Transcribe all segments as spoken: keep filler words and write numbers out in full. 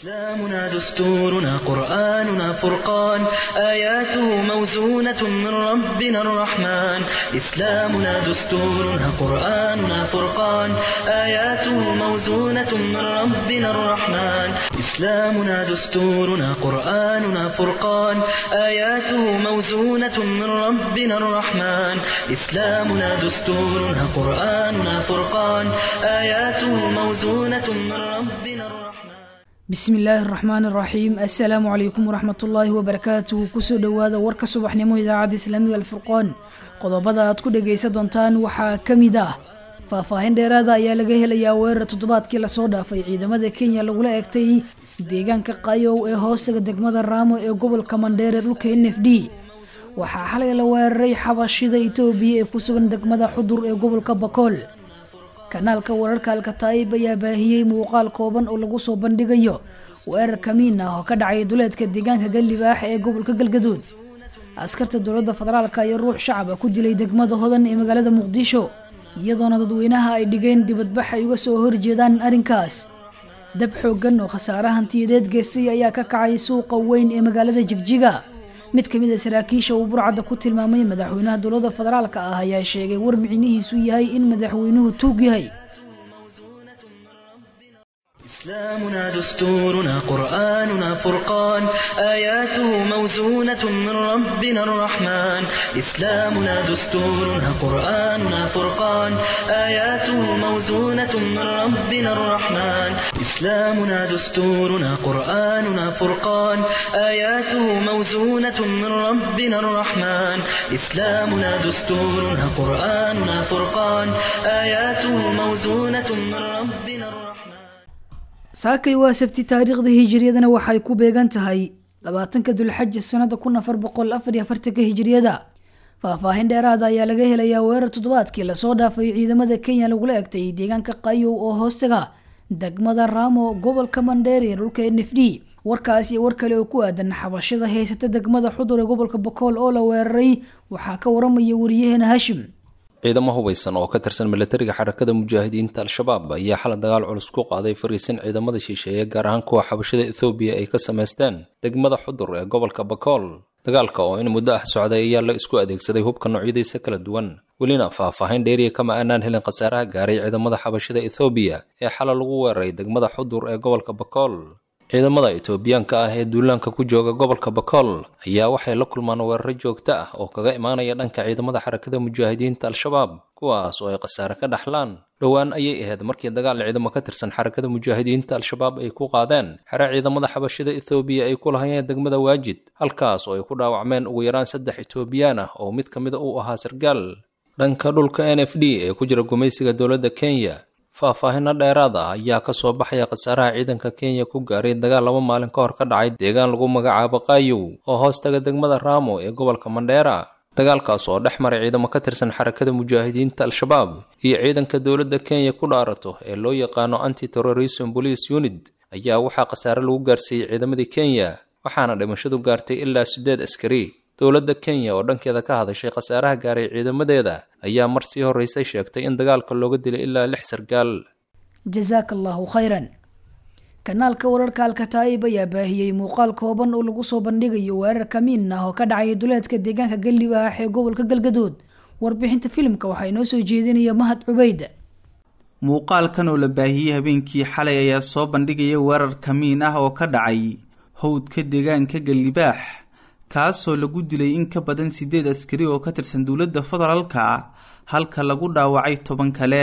إسلامنا دستورنا قرآننا فرقان آياته موزونة من ربنا الرحمن إسلامنا دستورنا قرآننا فرقان آياته موزونة من ربنا الرحمن إسلامنا دستورنا قرآننا فرقان آياته موزونة من ربنا الرحمن إسلامنا دستورنا قرآننا فرقان آياته موزونة من ربنا الرحمن بسم الله الرحمن الرحيم السلام عليكم ورحمة الله وبركاته كسو دوادا ورك صبح نمو إذاعة إسلامية الفرقان قضبضا أدكو دقيسة دونتان وحا كميدا فافاهن ديرادا ayaa laga helayaa weerar toddobaadkii la soo dhaafay ciidamada Kenya lagula eegtay deegaanka Qayow ee hoostiga degmada Raamo ee gobolka Mandheere dhulka N F D waxa xalay la weeraray xabashida Itoobiya ee ku sugan degmada Xudur ee gobolka Bakool kanaalka wararka Al-Kataib ayaa baahiyay muuqaal kooban oo lagu soo bandhigayo weerar kamiin ah oo ka dhacay duleedka deegaanka Galibaax ee gobolka Galgaduud askarta dowladda federaalka iyo ruux shacab ku dilay degmada Hodan ee magaalada Muqdisho iyadoona dadweynaha ay dhigeen dibadbax ay uga soo horjeedaan arrinkaas dab xooggan oo khasaare hantiyadeed geystay ayaa ka kacay suuqa weyn ee magaalada Jigjiga mid kamid ah saraakiisha uu burcada ku tilmaamay madaxweynaha dowladda federaalka ah ayaa sheegay war micnihiisu yahay in madaxweynuhu tuug yahay إسلامنا دستورنا قرآننا فرقان آياته موزونة من ربنا الرحمن إسلامنا دستورنا قرآننا فرقان آياته موزونة من ربنا الرحمن إسلامنا دستورنا قرآننا فرقان آياته موزونة من ربنا الرحمن إسلامنا دستورنا قرآننا فرقان آياته موزونة من ربنا الرحمن saakay waa sabti taariikhda hijriyadana waxay ku beegan tahay labaatanka Dulxaj sanada kun afar boqol afar iyo afartan hijriyada faahfaahin dheeraad ah ayaa laga helayaa weerar toddobaadkii la soo dhaafay ciidamada Kenya lagula eegtay deegaanka Qayow oo hoostiga degmada Raamo gobolka Mandheere ee dhulka N F D warkaas iyo war kale oo ku aadan xabashada heysata degmada Xudur ee gobolka Bakool oo la weeraray waxa ka waramaya wariyaheena Hashim ciidamo hubeysan oo ka tirsan militariga xarakada mujaahidiinta al-shabaab ayaa xal dagaal culus ku qaaday fariisin ciidamada shisheeye gaar ahaan kuwa xabashada Itoobiya ay ka sameysteen degmada Xudur ee gobolka Bakool dagaalka oo in muddo ah socday ayaa la isku adeegsaday hubka noocyadiisa kala duwan welina faahfaahin dheeri kama aanan helin khasaaraha gaaray ciidamada xabashada Itoobiya ee xal lagu weeraray degmada Xudur ee gobolka Bakool ciidamada Itoobiyaanka ah ee duulaanka ku jooga gobolka Bakool ayaa waxay la kulmaan weerar joogto ah oo kaga imaanaya dhanka ciidamada xarakada mujaahidiinta al-shabaab kuwaas oo ay qasaare ka dhaxlaan dhawaan ayay ahayd markii dagaal ciidamo ka tirsan xarakada mujaahidiinta al-shabaab ay ku qaadeen xara ciidamada xabashada Itoobiya ay ku lahaayeen degmada Waajid halkaas oo ay ku dhaawacmeen ugu yaraan saddex Itoobiyaan ah oo mid kamid ah uu ahaa sargaal dhanka dhulka N F D ee ku jira gumaysiga dowladda Kenya faahfaahin dheeraad ah ayaa ka soo baxaya khasaaraha ciidanka Kenya ku gaaray dagaal laba maalin ka hor ka dhacay deegaan lagu magacaabo Qayow oo hoostaga degmada Raamo ee gobolka Mandheera dagaalkaas oo dhexmaray ciidamo ka tirsan xarakada mujaahidiinta al-shabaab iyo ciidanka dowladda Kenya ku dhaarato ee loo yaqaano Anti-Terrorism Police Unit ayaa waxaa khasaare lagu gaarsiiyay ciidamadii Kenya waxaana dhimashadu gaartay ilaa sideed askari dowladda Kenya oo dhankeeda ka hadashay khasaaraha gaaray ciidamadeeda ayaa mar sii horeysay sheegtay in dagaalka looga dilay ilaa lix sargaal jazakallahu khayran kanaalka wararka Al-Kataib ayaa baahiyay muuqaal kooban oo lagu soo bandhigayo weerar kamiin ah oo ka dhacay duleedka deegaanka Galibaax ee gobolka Galgaduud warbixinta filimka waxay noo soo jeedinaya Mahad Cubayd muuqaalkan oo la baahiyay habeenkii xalay ayaa soo bandhigaya weerar kamiin ah oo ka dhacay howdka deegaanka Galibaax kaasoo lagu dilay in ka badan sideed askari oo ka tirsan dowladda federaalka halka lagu dhaawacay toban kale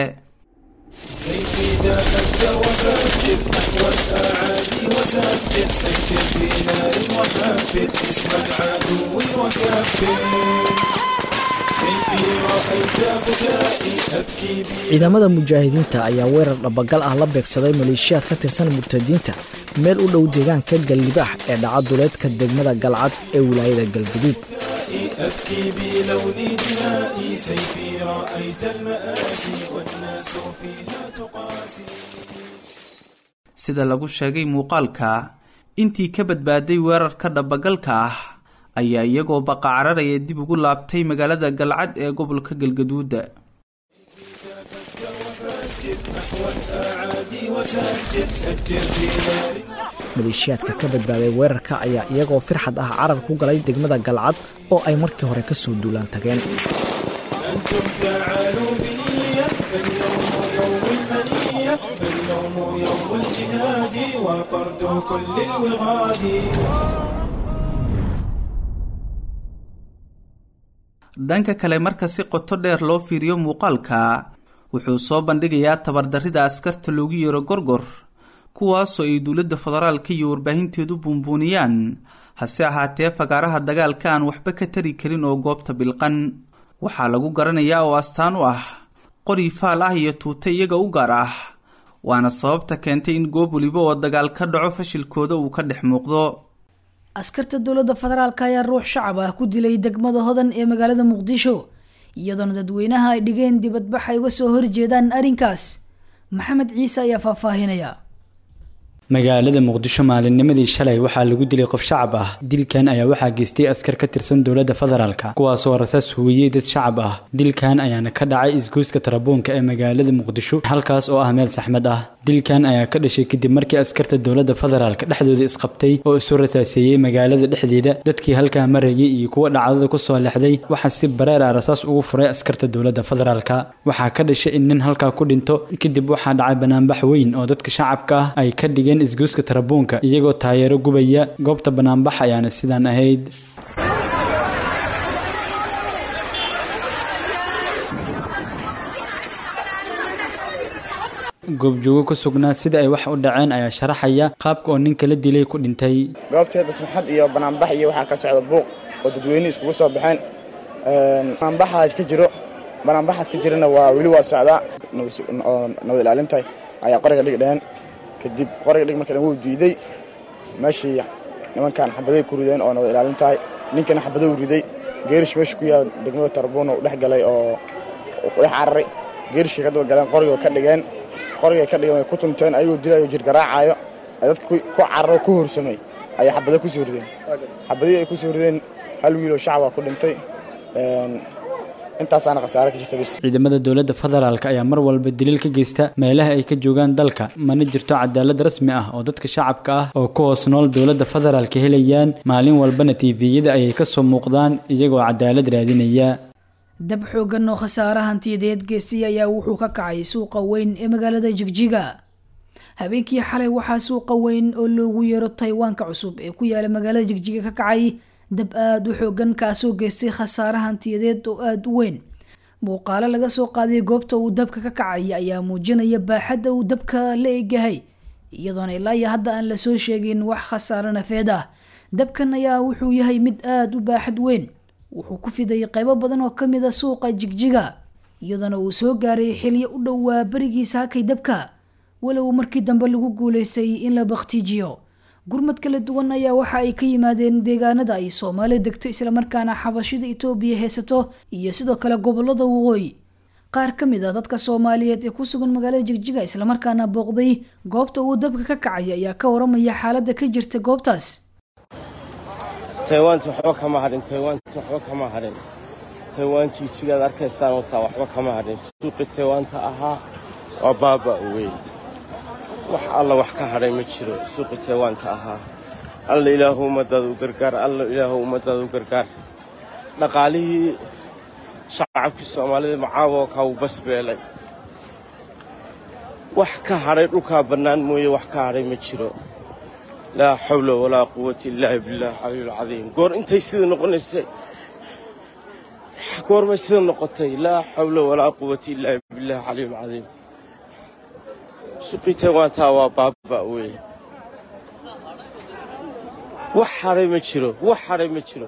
ciidamada mujaahidiinta ayaa weerar dhabagal ah la beegsaday maleeshiyaad ka tirsan murtadiinta meel u dhow deegaanka Galibaax ee dhaca duleedka degmada Galcad ee wilaayada Galgaduud sida lagu sheegay muuqaalka intii ka badbaaday weerarka dhabagalka ah ayaa iyagoo baqacararaya dib ugu laabtay magaalada Galcad ee gobolka Galgaduud وسجل سجل في نار maleeshiyaadka ka badbaaday weerarka ayaa iyagoo firxad ah carar ku galay degmada galcad oo ay markii hore ka soo duulaan tageen. dhanka kale marka si qoto dheer loo fiiriyo muuqaalka wuxuu soo bandhigayaa tabardarrida askarta loogu yeero gorgor kuwaasoo ay dowladda federaalka iyo warbaahinteedu buunbuuniyaan hase ahaatee fagaaraha dagaalka aan waxba ka tari karin oo goobta bilqan waxaa lagu garanayaa oo astaan u ah qori faal ah iyo tuute iyaga u gaar ah waana sababta keentay in goob waliba oo dagaal ka dhaco fashilkooda uu ka dhex muuqdo. askarta dowladda federaalka ayaa ruux shacab ah ku dilay degmada hodan ee magaalada muqdisho iyadoona dadweynaha ay dhigeen dibadbax ay uga soo horjeedaan arrinkaas. maxamed ciise ayaa faahfaahinaya. magaalada muqdisho maalinnimadii shalay waxaa lagu dilay qof shacab ah. dilkan ayaa waxaa geystay askar ka tirsan dowladda federaalka kuwaasoo rasaas huwiyey dad shacab ah. dilkan ayaana ka dhacay isgoyska tarabuunka ee magaalada muqdisho halkaas oo ah meel saxmad ah. dilkan ayaa ka dhashay kadib markii askarta dowladda federaalka dhexdooda isqabtay oo isu rasaaseeyey magaalada dhexdeeda. dadkii halkaa marayay iyo kuwa dhacdada kusoo lexday waxaa si bareer ah rasaas ugu furay askarta dowladda federaalka. waxaa ka dhashay in nin halkaa ku dhinto kadib waxaa dhacay banaanbax weyn oo dadka shacabka ah ay ka dhigeen isgoyska tarabuunka iyagoo taageero gubaya. goobta banaanbax ayaana sidaan ahayd. goobjoogo ku sugnaa sida ay wax u dhaceen ayaa sharaxaya qaabka oo ninka la dilay ku dhintay. goobteeda samxad iyo banaanbax iyo waxaa ka socda buuq oo dadweyne iskugu soo baxeen. banaanbaxaas ka jiro banaanbaxaas ka jirana waa weli waa socdaa oo nabad ilaalintahay ayaa qoriga dhigdheen kadib qoriga dhig markii uu diiday meeshii nimankan xabaday ku rideen oo nabad ilaalintahay ninkana xabaday u riday geerish meesha ku yaal degmada Tarbuun oo dhex galay oo ku dhex cararay geerishka ka daba galeen qoriga ka dhigeen qoriga ka dhigeen ku tunteen ayuu dilay jir garaacayo dadku ku cararo ku horsamay ay xabaday ku soo rideen xabadii ay ku soo rideen hal wiil oo shacab ah ku dhintay een intaasana qasaare ka jirta bis. ciidamada dowladda federaalka ayaa mar walba daliil ka geysta meelaha ay ka joogaan dalka mana jirto cadaalad rasmi ah oo dadka shacabka ah oo ku hoos nool dowladda federaalka helayaan maalin walbana T V-yada ayay ka soo muuqdaan iyagoo cadaalad raadinaya. dab xoogan oo khasaare hantiyadeed geystay ayaa wuxuu ka kacay suuqa weyn ee magaalada Jigjiga. habeenkii xalay waxaa suuqa weyn oo loogu yeero Taiwan-ka cusub ee ku yaala magaalada Jigjiga ka kacay dab aad u xoogan kaasoo geystay khasaare hantiyadeed oo aad u weyn. muuqaalo laga soo qaaday goobta uu dabka ka kacay ayaa muujinaya baaxadda uu dabka la egahay iyadoona ilaa iyo hadda aan la soo sheegin wax khasaare nafeed ah. dabkan ayaa wuxuu yahay mid aad u baaxad weyn wuxuu ku fiday qaybo badan oo ka mid ah suuqa Jigjiga iyadoona uu soo gaaray xilliyo u dhowaa barigiisa hakay dabka walow markii dambe lagu guuleystay in la bakhtiijiyo. gurmad kala duwan ayaa waxa ay ka yimaadeen deegaanada ay Soomaaliya degto isla markaana xabashida Itoobiya haysato iyo sidoo kale gobolada waqooyi. qaar ka mid ah dadka Soomaaliyeed ee ku sugan magaalada Jigjiga isla markaana booqday goobta uu dabka ka kacay ayaa ka waramaya xaaladda ka jirta goobtaas. Taiwan waxba kama harin Taiwan waxba kama harin Taiwan Jigjiga arkaysaan oo taa waxba kama harin suuqa Taiwan ta ahaa waa baaba weyn wax alla wax ka haray ma jiro suuqa Taiwan ta ahaa alla ilaahu madad u gargaar alla ilaahu madad u gargaar dhaqaalihii shacabka Soomaaliyeed macaawo ka u basbeelay wax ka haray dhulka banaan mooye wax ka haray ma jiro. لا حول ولا قوة إلا بالله العلي العظيم قور انتي سيد نقنسي قور ما سيد نقطي لا حول ولا قوة إلا بالله العلي العظيم سقي تيوان تاوا بابا وي وحري مجرو وحري مجرو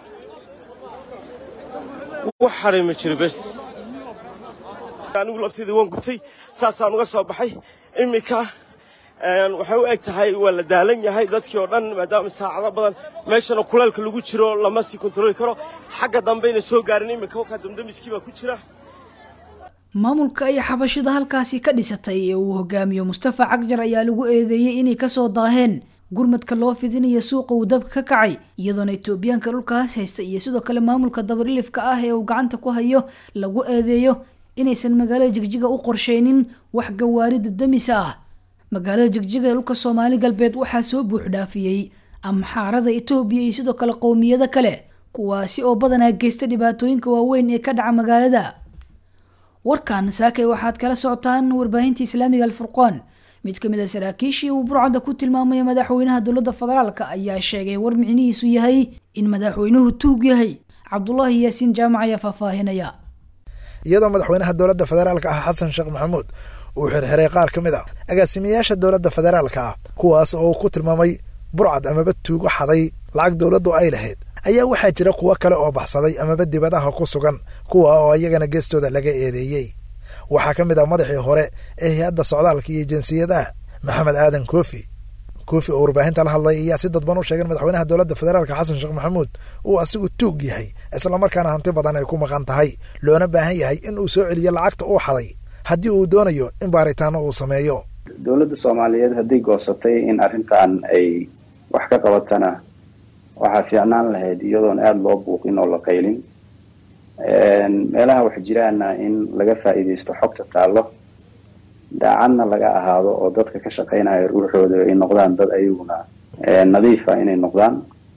وحري مجرو بس أنا قلت لي وين قلتي ساسان وقصوا بحي إميكا een waxa uu eg tahay waa la daalan yahay dadkii oo dhan maadaama saacado badan meeshana kuleelka lagu jiro lama si kontrol karo xagga dambe inay soo gaarin imika ka damdamiskii baa ku jira. maamulka ay xabashida halkaasi ka dhisatay ee uu hogaamiyo Mustafa Cagjar ayaa lagu eedeeyay inay ka soo daaheen gurmadka loo fidinayo suuqa uu dabka ka kacay iyadoona Itoobiyaanka dhulkaas haysta iyo sidoo kale maamulka dabarilifka ah ee uu gacanta ku hayo lagu eedeeyo inaysan magaalada Jigjiga u qorsheynin wax gawaari dabdamis ah. magaalada jigjiga ee dhulka soomaali galbeed waxaa soo buuxdhaafiyey amxaarada etoobiya iyo sidoo kale qowmiyado kale kuwaasi oo badanaa geysta dhibaatooyinka waaweyn ee ka dhaca magaalada. warkan saakay waxaad kala socotaan warbaahinta islaamiga alfurqaan. mid kamid ah saraakiishii uu burcada ku tilmaamay madaxweynaha dowladda federaalka ayaa sheegay war micnihiisu yahay in madaxweynuhu tuug yahay. cabdullaahi yaasiin jaamac ayaa faahfaahinaya. iyadoo madaxweynaha dowladda federaalka ah xasan sheekh maxamuud uu xirxiray qaar ka mid a agaasimayaasha dowladda federaalka ah kuwaas oo ku tilmaamay burcad amaba tuugo xaday lacag dowladdu ay lahayd, ayaa waxaa jira kuwo kale oo baxsaday amaba dibadaha ku sugan kuwa oo iyagana geestooda laga eedeeyey. waxaa ka mid ah madaxii hore ee hay-adda socdaalka iyo jinsiyadaha maxamed aadan koofi koofi oo warbaahinta la hadlay ayaa si dadban u sheegay madaxweynaha dowladda federaalka xasan sheekh maxamuud uu asigu tuug yahay islamarkaana hanti badan ay ku maqan tahay, loona baahan yahay in uu soo celiyo lacagta uu xaday haddii uu doonayo in baaritaano uu sameeyo. dowladda soomaaliyeed hadday goosatay in arrintan ay wax ka qabatana waxaa fiicnaan lahayd iyadoon aada loo buuqin oo la qaylin, meelaha wax jiraana in laga faa'iidaysto xogta taallo, daacadna laga ahaado oo dadka ka shaqaynaya ruuxooda ay noqdaan dad ayaguna nadiifa inay noqdaan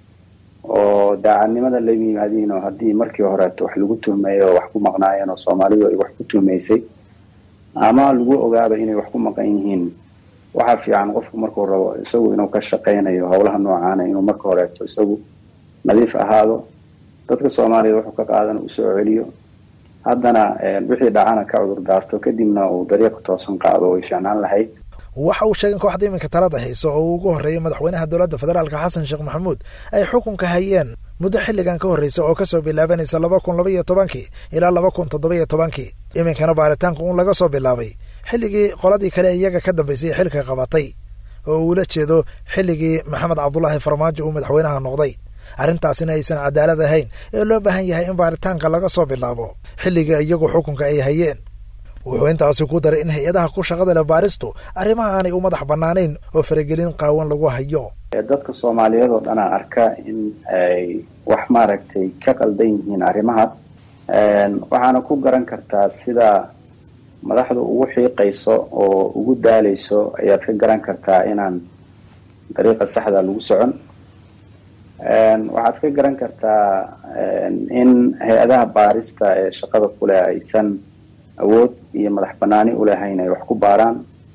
oo daacadnimada la yimaadiin oo haddii markii horeeto wax lagu tuhmeeyo oo wax ku maqnaayeen oo soomaalidu ay wax ku tuhmaysay ama lagu ogaaba inay wax ku maqan yihiin, waxaa fiican qofku markuu rabo isagu inuu ka shaqaynayo howlaha noocaana inuu marka horeeto isagu nadiif ahaado, dadka soomaaliya wuxuu ka qaadan uu soo celiyo, haddana wixii dhacana ka cudur daarto kadibna uu dariiq toosan qaado way fiicnaan lahayd. waxa uu sheegay kooxda iminka talada hayso oo uu ugu horreeyay madaxweynaha dowladda federaalka xasan sheekh maxamuud ay xukunka hayeen muddo xilligan ka horreysa oo kasoo bilaabanaysa laba kun laba iyo tobankii ilaa laba kun toddoba iyo tobankii, iminkana baaritaanka uun laga soo bilaabay xilligii qoladii kale iyaga ka dambaysay xilka qabatay oo uula jeedo xilligii maxamed cabdulaahi farmaajo uu madaxweynaha noqday. arrintaasina aysan cadaalad ahayn ee loo baahan yahay in baaritaanka laga soo bilaabo xilliga iyagu xukunka ay hayeen. wuxuu intaasi ku daray in hay-adaha ku shaqada leh baaristu arrimaha aanay u madax bannaanayn oo faragelin qaawan lagu hayo. dadka soomaaliyeed oo dhanaa arka in ay wax maaragtay ka qaldan yihiin arrimahaas, waxaana ku garan kartaa sida madaxdu ugu xiiqayso oo ugu daalayso ayaad ka garan kartaa inaan dariiqa saxda lagu socon. waxaad ka garan kartaa in hay-adaha baarista ee shaqada kuleh aysan awood iyo madax banaani ulahayn ay wax ku baaraan.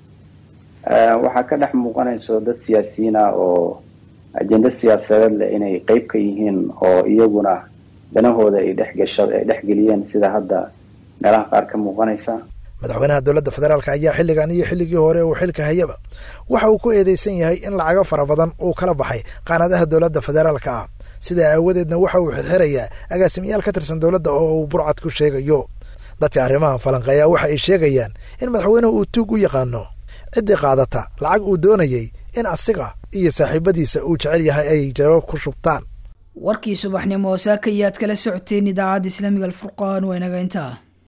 waxaa ka dhex muuqanayso dad siyaasiyiin ah oo ajenda siyaasadeed leh inay qeyb ka yihiin oo iyaguna danahooda ay dhexgasha ay dhexgeliyeen sida hadda meelaha qaar ka muuqanaysa. madaxweynaha dowladda federaalka ayaa xilligan iyo xilligii hore uu xilka hayaba waxa uu ku eedeysan yahay in lacago fara badan uu kala baxay qaanadaha dowladda federaalka ah, sidaa aawadeedna waxa uu xirxirayaa agaasimayaal ka tirsan dowladda oo uu burcad ku sheegayo. dadka arrimahan falanqeeya waxa ay sheegayaan in madaxweynuhu uu tuug u yaqaano ciddii qaadata lacag uu doonayay in asiga iyo saaxiibadiisa uu jecel yahay ay jawaab ku shubtaan. warkii subaxnimo saaka ayaad kala socoteen idaacadda islaamiga alfurqaan waa inaga intaa.